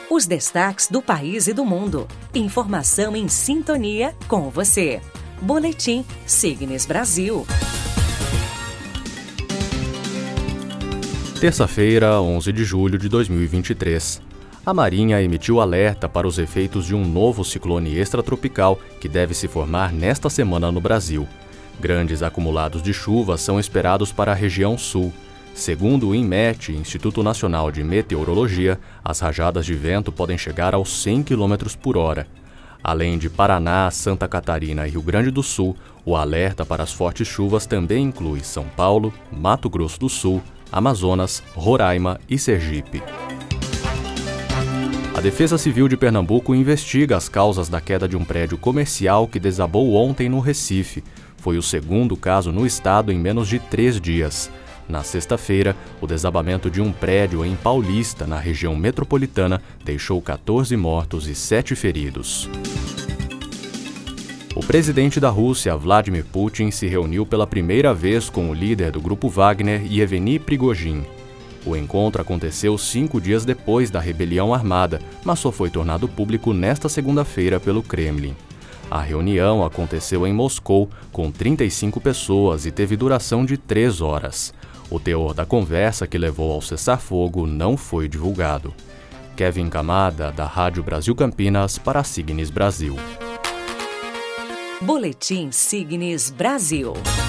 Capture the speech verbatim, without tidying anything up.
Os destaques do país e do mundo. Informação em sintonia com você. Boletim Signes Brasil. Terça-feira, onze de julho de dois mil e vinte e três. A Marinha emitiu alerta para os efeitos de um novo ciclone extratropical que deve se formar nesta semana no Brasil. Grandes acumulados de chuva são esperados para a região sul. Segundo o INMET, Instituto Nacional de Meteorologia, as rajadas de vento podem chegar aos cem quilômetros por hora. Além de Paraná, Santa Catarina e Rio Grande do Sul, o alerta para as fortes chuvas também inclui São Paulo, Mato Grosso do Sul, Amazonas, Roraima e Sergipe. A Defesa Civil de Pernambuco investiga as causas da queda de um prédio comercial que desabou ontem no Recife. Foi o segundo caso no estado em menos de três dias. Na sexta-feira, o desabamento de um prédio em Paulista, na região metropolitana, deixou quatorze mortos e sete feridos. O presidente da Rússia, Vladimir Putin, se reuniu pela primeira vez com o líder do grupo Wagner, Yevgeny Prigozhin. O encontro aconteceu cinco dias depois da rebelião armada, mas só foi tornado público nesta segunda-feira pelo Kremlin. A reunião aconteceu em Moscou, com trinta e cinco pessoas e teve duração de três horas. O teor da conversa que levou ao cessar-fogo não foi divulgado. Kevin Camada, da Rádio Brasil Campinas, para a Signes Brasil. Boletim Signes Brasil.